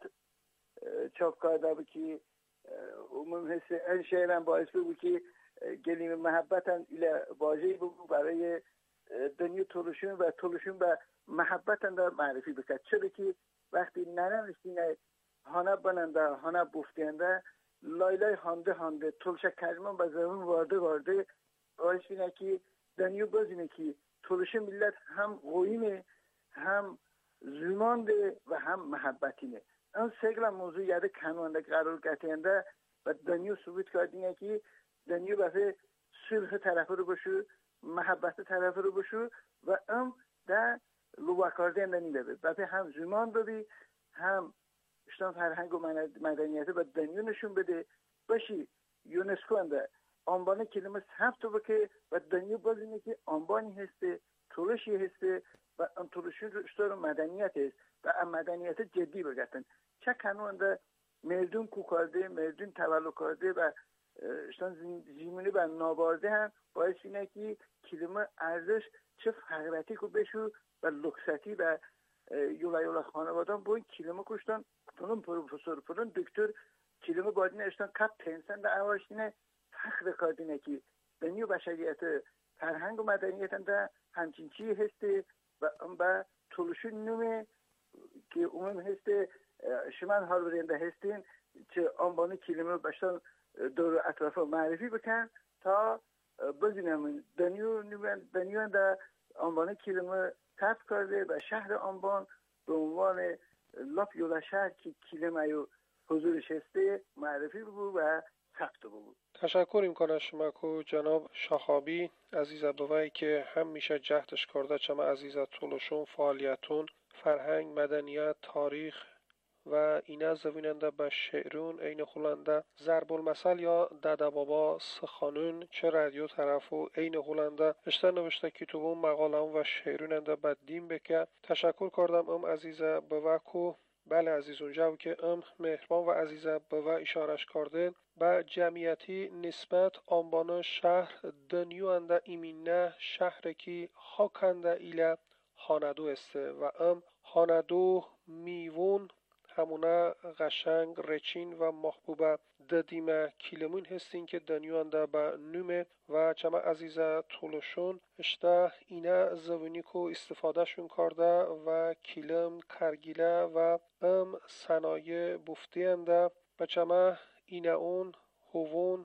چاپ کرده بود که عموم حس این شعر هم باعث بود که گلیم محبت هم ایله واژه‌ای بود برای دنیا تلوشون و تلوشون به محبت هم در معرفی بکرد چرا که وقتی نرمشتینه هانه بننده هانه بفتینده لایلای هانده تلشه کلمان به زمین وارده باعث اینه که دنیا بزینه که تلوش ملت هم قویمه هم زمانده و هم محبتینه اون سگل موضوع یاده کنوانده قرار گتینده و دنیا ثبوت کردینه که دنیا بفه صلح طرف رو بشو محبت طرف رو بشو و ام در لوکارده اندنی بده بفه هم زمان ببی هم اشتان فرهنگ و مدنیت و دنیا نشون بده باشی یونسکو انده آنبانه کلمه ثبت بکه و دنیا بازینه که آنبانی هسته تولشی هسته و ام تولشی رو اشتار مدنیت هست و ام مدنیت جدی بگتن چه کنونده مردون کو کرده مردون تولو کرده و اشتان زیمونی و نابارده هم باعث اینه که کلمه ارزش چه فقرتی کو بشو و لکستی و یولا خانوادان با این کلمه کشتن فلان پروفسور فلان دکتر کلمه بادینه اشتان کپ تنسن در اواشتینه فخر کردینه که دنیو بشریت فرهنگ و مدنیت انده همچین چی هسته و اون با طولشون نومه که عموم هسته شما حال برنده هستین چه آنبانه کلمه بشتن دور اطراف معرفی بکن تا بزینم دنیو انده آنبانه کلمه تب کرده و شهر آنبان به عنوان لاپ یولا شهر که کلمه یو حضورش هسته معرفی بود و ثبت بود. تشکر میکنم شما کو جناب شاخابی عزیز بوایی که هم میشه جهدش کرده چما عزیز طولشون فعالیتون فرهنگ مدنیت تاریخ و اینا زویننده به شعرون این خلنده ضرب المثل یا دادا بابا سخانون چه رادیو طرفو این خلنده اشتر نوشته کتابون مقالهون و شعروننده بدیم بکه تشکر کردم عزیز بوکو بله عزیز اونجا که مهربان و عزیز بوا اشارش کرده به جمعیتی نسبت آنبانه شهر دنیو انده ایمینه شهر کی خاکنده ایله خاندو استه و خاندو میوون همونه قشنگ رچین و محبوبه ددیمه کلمون هستین که دنیو انده به نومه و چما عزیزه طولشون اشته اینه زوینی که استفاده شون کرده و کلم کرگیله و صنایع بفتی انده و چما اینه اون هوون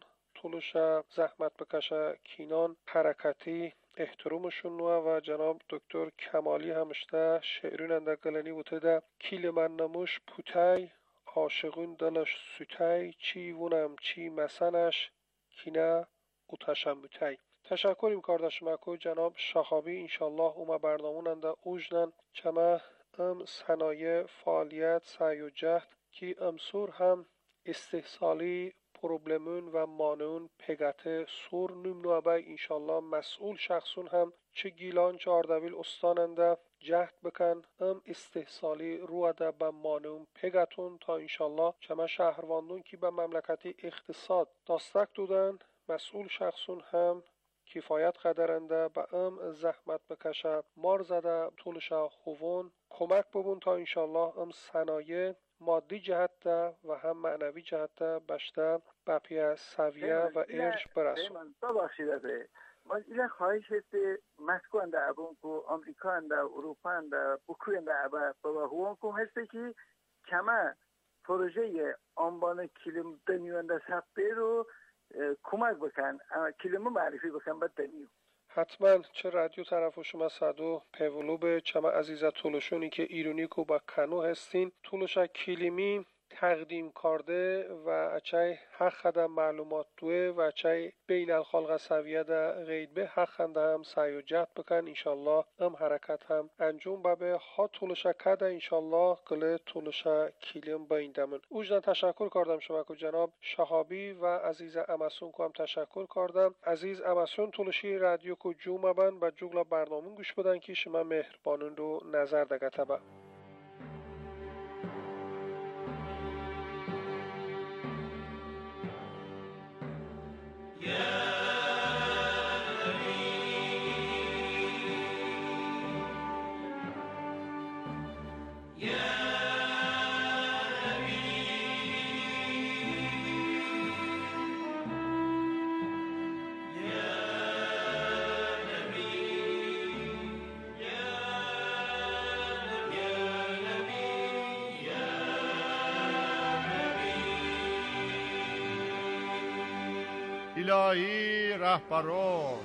طولش زحمت بکشه کینان حرکتی احترامشون و جناب دکتر کمالی همشته شعرون انده گلنی بوده ده کیل من نموش پوتای عاشقون دلش سوتای چی ونم چی مسنش کینه اوتشم بوتای. تشکریم کارداش مکو جناب شهابی انشالله اوما برنامون انده اوجنن چمه ام صنایع فعالیت سعی و جهد کی امسور هم استحصالی پروبلمون و مانون پگته سور نمنو بای انشالله مسئول شخصون هم چه گیلان چه اردویل استاننده جهد بکن ام استحصالی رو ده به مانون پگتون تا انشالله چمه شهرواندون کی به مملکتی اقتصاد داستک دودن مسئول شخصون هم کفایت قدرنده به ام زحمت بکشه مار زده طولش خوون کمک ببون تا انشالله ام صنایع مادی جهت و هم معنوی جهت بشته بپی سویه و ارج برسون. ببخشید ما ایله خواهش هسته مسکو انده ابون کو امریکا انده اروپا انده بکوی انده ابا بابا هون کم هسته که کمه پروژه آنبان کلیم دنیو انده سبته رو کمک بکن کلمه معرفی بکن بعد دنیو حتما چه رادیو طرف شما صدو پیولو به چما عزیزت طولشونی که ایرونی کو با کنو هستین طولش کلیمی تقدیم کرده و اچای حق خدا معلومات دوه و اچای بین الخلق سویه ده غید به حق خنده هم سعی و جهد بکن انشالله ام حرکت هم انجام ببه ها طولش کده انشالله گله طولش کلیم بایندمون اوجدن تشکر کردم شما که جناب شهابی و عزیز امسون کو هم تشکر کردم عزیز امسون طولشی رادیو کو جوم بن و جوگلا برنامون گوش بدن که شما مهربانون رو نظر دگته با الهی رهبران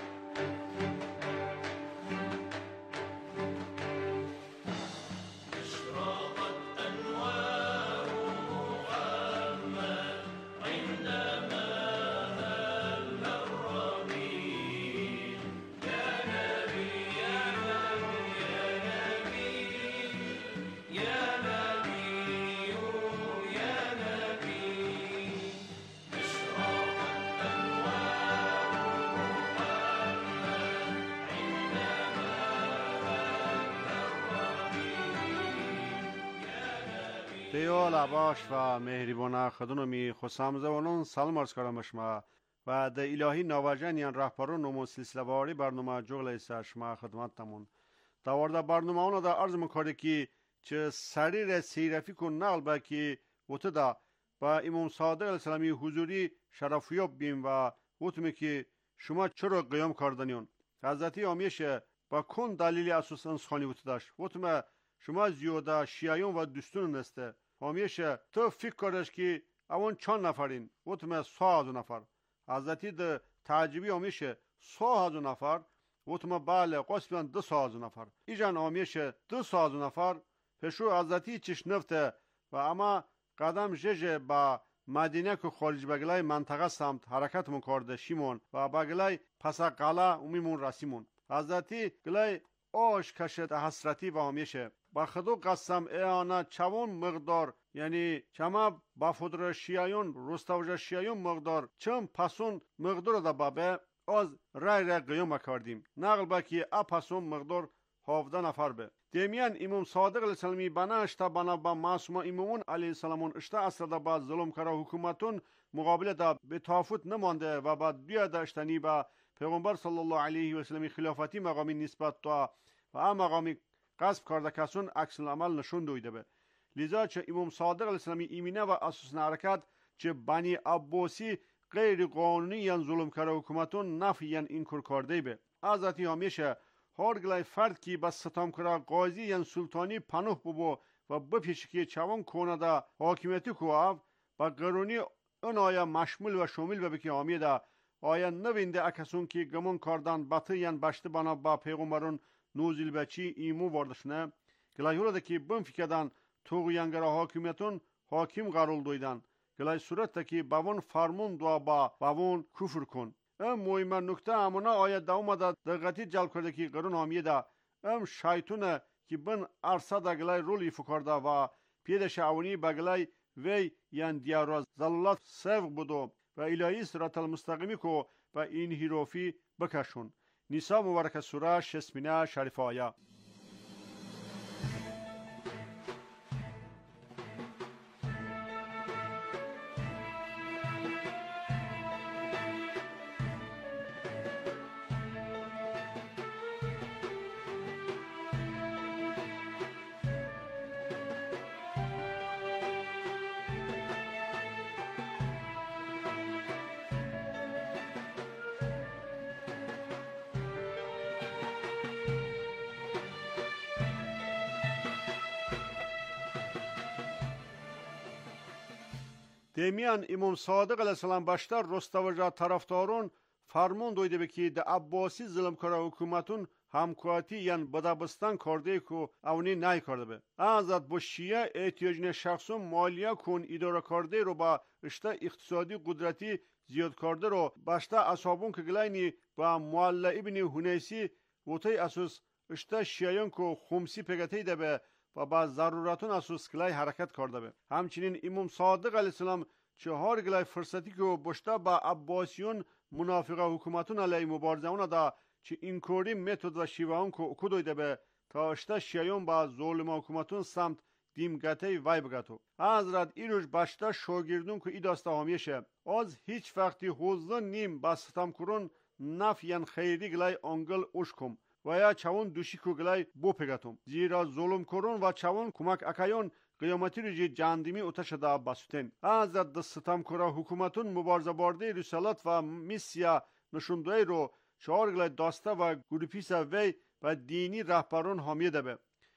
دیال عباش و مهریبانه خدونمی خسامزوانون سلام عرض کردم شما و د الهی نواجن یان رهبران نمو سلسله واری برنامه جغل ایسا شما خدمتتمون دوارده برنامه اونا دا عرض مکارده که چه سریر سیرفی کن نقل با که وطه دا با امام صادق علیه السلامی حضوری شرفیاب بیم و وطمه که شما چرا قیام کردنیون حضرتی آمیشه با کن دلیل اساس انسخانی وطه داشت وطمه شما زیاده شیعیون و دستون نسته همیشه تو فکر کردش که اون چند نفرین وطمه 100 نفر حضرتی ده تعجبی همیشه 100 نفر وطمه بله قسمن 200 نفر ایجان همیشه 200 نفر پشو حضرتی چش نفته و اما قدم ججه با مدینه که خارج بگلای منطقه سمت حرکت مکرده شیمون و بگلای پس قلعه امیمون رسیمون حضرتی گلای آش کشت حسرتی و همیشه با خدو قسم ایانا چون مقدار یعنی چما با فدر شیعیون رستوجه شیعیون مقدار چم پسون مقدار دا بابه از رای قیام کردیم نقل با که پسون مقدار 17 نفر به دیمیان امام صادق علیه السلامی بنا اشتا بنا با معصوم امامون علیه السلامون اشتا اصلا دا با ظلم کرا حکومتون مقابل دا به تافوت نمانده و بعد بیا داشتنی با پیغمبر صلی الله علیه و سلم خلافتی مقامی نسبت تا و مقامی قصب کرده کسون عکس العمل نشون دویده به لذا چه امام صادق علیه السلامی ایمینه و اساس حرکت چه بنی عباسی غیر قانونی یان ظلم کرده حکومتون نفی یان اینکار کرده به حضرتی همیشه هر گلای فرد کی بس ستم کرا قاضی یان سلطانی پناه ببو و بپیش که چوان کنه دا حاکمیتی کو با قانونی اون آیا مشمول و شامل به که آمیده آیا نوینده اکسون که گمون کردن بطه یعن بشته بنا با پیغمبرون نوزیل بچی ایمو واردشنه گلای هولا که بم فکردن توغیانگره حاکمیتون حاکم قرول دویدن گلای صورت که باون فرمون دوا با باون کفر کن مهمه نکته امونا آیا دومده دقیقی جلب کرده که قرون آمیده شایطونه که بن ارسا دا گلای رولی فکرده و پیدش اونی بگلای وی یعن دیار زلالات سوق بودو و الهی صراط المستقیمی کو و این هیروفی بکشون. نیسا مبارک سوره 60 شریف آیه. دیمیان امام صادق علیه السلام باشتر رستوجا طرفدارون فرمون دویده به که ده عباسی ظلم کاره حکومتون همکاتی یعن بدابستان کرده که اونی نای کرده به ازاد با شیعه احتیاجین شخصون مالیه کن اداره کرده رو با اشته اقتصادی قدرتی زیاد کرده رو باشته اصابون که گلاینی با معلا ابن هنیسی وطای اساس اشته شیعیان که خمسی پگته ده به و با ضرورتون اساس گلای حرکت کرده به همچنین امام صادق علیه السلام چهار گلای فرصتی که باشته با عباسیون منافقه حکومتون علیه مبارزه اون دا چه این کوری متد و شیوه اون که اکودویده به تا اشته شیعیان با ظلم حکومتون سمت دیمگته وای بگتو حضرت ایروش باشته شاگردون که ای داسته همیشه از هیچ وقتی حوزن نیم با ستم کرون نفیان خیری گلای انگل اشکم و یا چون دوشی کو گلای بو پگتم زیرا ظلم کرون و چون کمک اکایون قیامتی رو جاندیمی اتش دا بسوتن حضرت ستم کرا حکومتون مبارزه بارده رسالت و میسیا نشوندوی رو چهار گلای داسته و گروپیس وی و دینی رهبران حامیه ده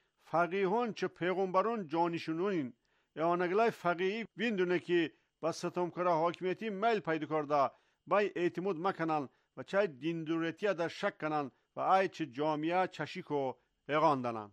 فقیهان چه پیغمبران جانشونین یانگلای فقیهی ویندونه که با ستم کرا حاکمیتی میل پیدا کرده بای اعتماد مکنن و چای دیندوریتی در شک کنن و ای چه جامعه چشیکو اغاندنن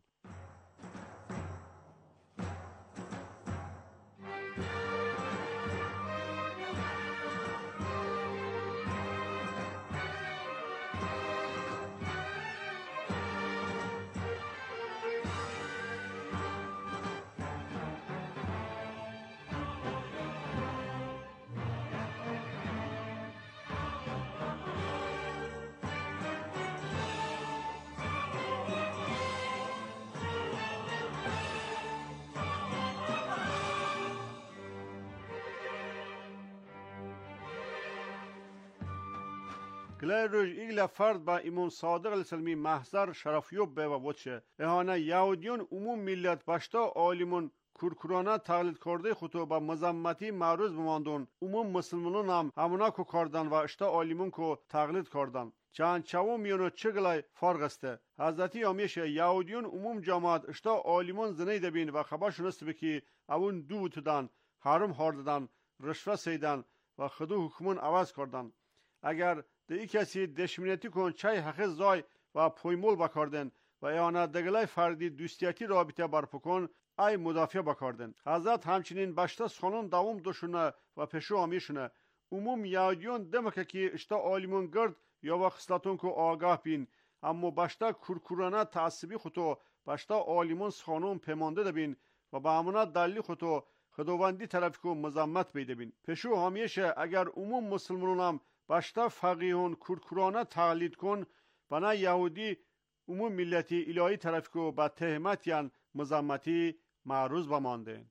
گلای روز ایگل فرد با امام صادق علیه السلامی محضر شرفیوب به و بودشه اهانه یهودیون عموم ملت باشتا عالمون کرکرانه تقلید کرده خودو با مذمتی معروض بماندون عموم مسلمانون هم همونا کو کردن و اشتا عالمون کو تقلید کردن چند چوم میونو چگلای فرق استه حضرتی همیشه یهودیون عموم جماعت اشتا عالمون زنی دبین و خبر شنست بکی اون دو تدن حرم هارددن رشوه سیدن و خدو حکمون عوض کردن اگر ای کسی دشمنیتی کن چای حق زای و پویمول بکردن و ایانا دگلای فردی دوستیتی رابطه برپا کن ای مدافع بکردن حضرت همچنین باشته سخنون دوام دوشونه و پشو آمیشونه عموم یهودیون دمکه که اشتا عالمون گرد یا و خصلتون که آگاه بین اما باشته کرکرانه تعصبی خودو باشته عالمون سخنون پیمانده دبین و با همونا دلی خودو خداوندی طرف که مذمت بیده بین پشو همیشه اگر عموم مسلمانون هم باشتا فقیهون کرکرانه تقلید کن بنا یهودی عموم ملتی الهی طرف که با تهمت یعن مذمتی معروض بمانده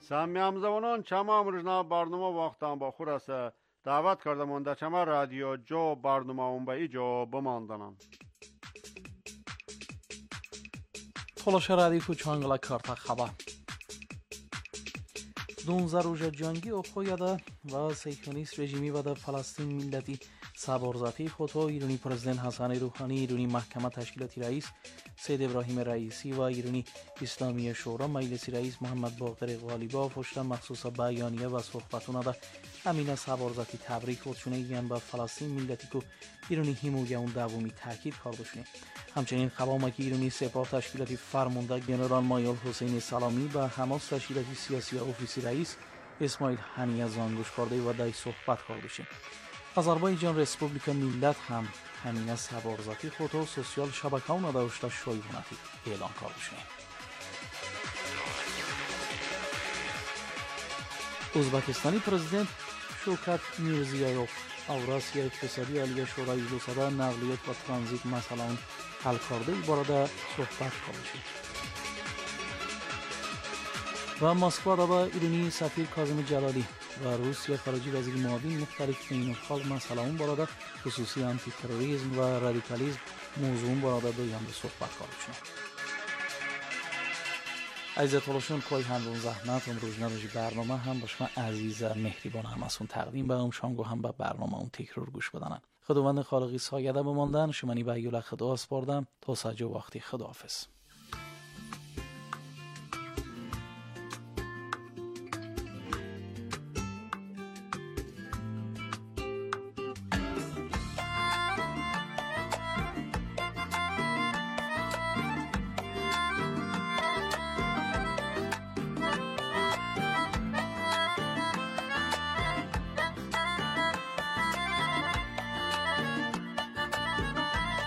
سامیام زبانان چما امروزنا برنامه وقتان با خور است دعوت کردم در چما رادیو جو برنامه اون به ایجا بماندنم. تلاش رادیو کو چانگلا کارتا خبر 12 روز جنگی اوخویادا و سیکونیست رژیمی و در فلسطین ملتی سبارزاتی خود ایرانی پرزیدنت حسن روحانی، ایرانی محکمه تشکیلاتی رئیس سید ابراهیم رئیسی و ایرانی اسلامی شورا مجلسی رئیس محمد باقر غالیبا پشت مخصوص بیانیه و صحبتونه ده امین سبارزاتی تبریک خودشونه ایگن به فلسطین ملتی که ایرانی همویه اون دومی تاکید کردشونه. همچنین خبامکی ایرانی سپاه تشکیلاتی فرمانده جنرال مایور حسین سلامی و حماس تشکیلاتی سیاسی و اوفیسی رئیس اسماعیل هنیه زانگوش کرده و دای صحبت کردشون. آذربایجان رسپوبلیکا ملت هم همین سبارزاتی خود و سوسیال شبکه اون داشته شایعاتی اعلان کردشون. ازبکستانی پرزیدنت شوکت میرزیایوف اوراسیا اقتصادی عالی شورای وزرا نقلیات و ترانزیت مسئله حل کرده بارد صحبت کردشون. و مسکو با ایرانی سفیر کاظم جلالی و روسیه خارجی وزیر معاون مختلف بین الخال مسئله اون بارد خصوصی آنتی تروریسم و رادیکالیسم موضوع بارد دویان به صحبت کردشون. عزیز طولشون کوی هم زحمت امروز نداشی برنامه هم باشم عزیز مهربان هم از اون تقدیم به اون شانگو هم به برنامه اون تکرار گوش بدنن. خداوند خالقی سایده بماندن شمانی به ایوله خدا اسپاردم تا سجا وقتی خداحافظ.